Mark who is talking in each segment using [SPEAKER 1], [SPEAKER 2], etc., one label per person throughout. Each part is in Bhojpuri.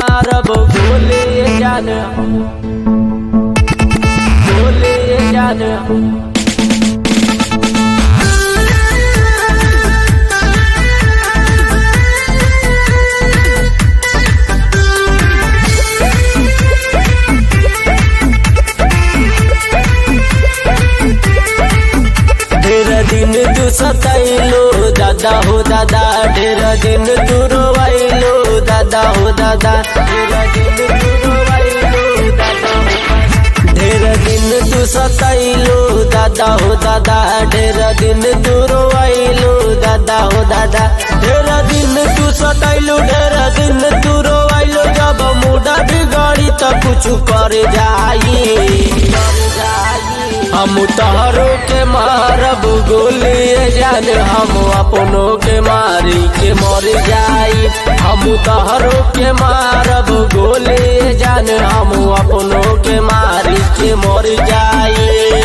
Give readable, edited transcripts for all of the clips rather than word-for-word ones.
[SPEAKER 1] मारब गोले जान गोले जान। ढेर दिन तू सताइलो दादा हो दादा, ढेर दिन तू रोवाइलो दादा हो दादा, ढेर दिन तू रोवाइलो दादा हो दादा। ढेर दिन तू सताइलो दादा हो दादा, ढेर दिन तू रोवाइलो दादा हो दादा। ढेर दिन तू सताइलो, ढेर दिन तू रोवाइलो, जब मुड़ा बिगड़ी तो कुछ कर जाई। हम तोहरो के मारब गोली जान, हम अपनों के मारी के मर जाई। हम तोहरो के मारब गोली जान, हम अपनों के मारी के मर जाई।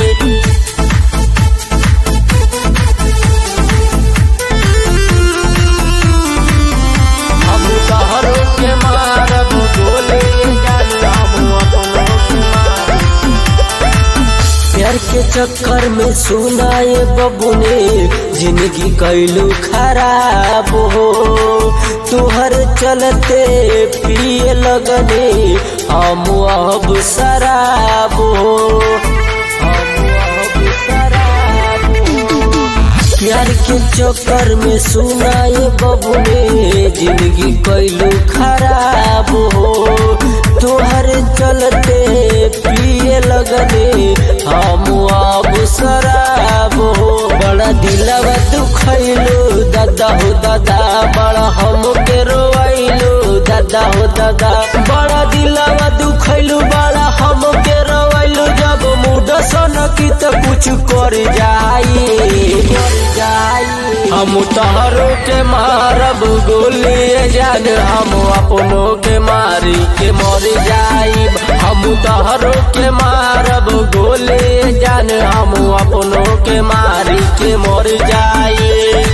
[SPEAKER 1] हम तोहरो के मारब गोली जान, हम अपनों के मारी। प्यार के चक्कर में सुनाए बबू ने जिंदगी कैलू खराब हो, तुहर चलते पिए लगने हम अब शराब हो, हम अब शराब हो। प्यार के चक्कर में सुनाए बबू ने जिंदगी कैलू खराब हो, तुहर चलते पिए लगने हम अब शराब हो। बड़ा दिलवा दुखैलो दादा हो दादा, बड़ा हम के रोइलो दादा हो दादा। बड़ा दिलवा दुखैलो, बड़ा हम के रोइलो, जब मुड सनकी तो कुछ कर जाई। हम तोहरो के मारब गोली जान, हम अपनों के मारी के मर जाई। हम तोहरो के मारब गोली जान, हम अपनों के मारी के मर जाई।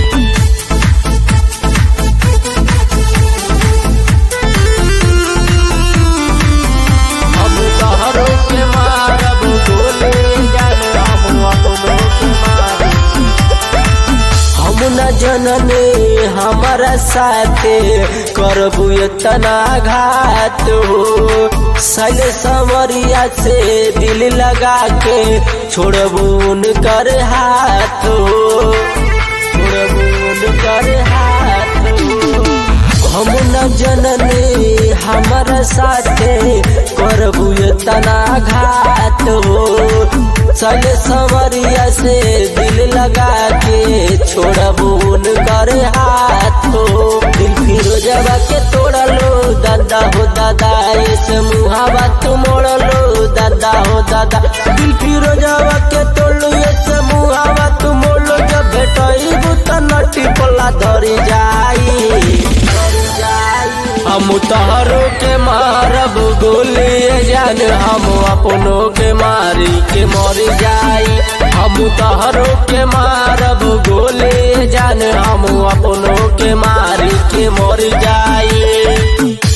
[SPEAKER 1] हम तोहरो के मारब गोली जान, हम अपनों के मारी। हम न जनने हमारा साथे करबू इतना घात हो, साले समरिया से दिल लगा के छोड़बू उनकर हाथ हो, छोड़बू उनकर हाथ हो। हम न जनने हमारा साथे करबू इतना घात हो, साले समरिया से दिल लगा के छोड़बू उनकर हाथ हो। दिल फिरोजवा के तोड़ा लो दादा हो दादा, ऐसे मुहावा तू मोड़ लो दादा हो दादा। दिल फिरोजवा के तोड़ ऐसे मुहावा तू मोड़ लो, जब भेटइबू त नटी पला धरी जाई। हम तोहरो के मारब गोली जान, हम अपनों के मारी के मर जाई। हम तोहरो के मारब गोली जान, हम अपनों के मारी के मर जाई।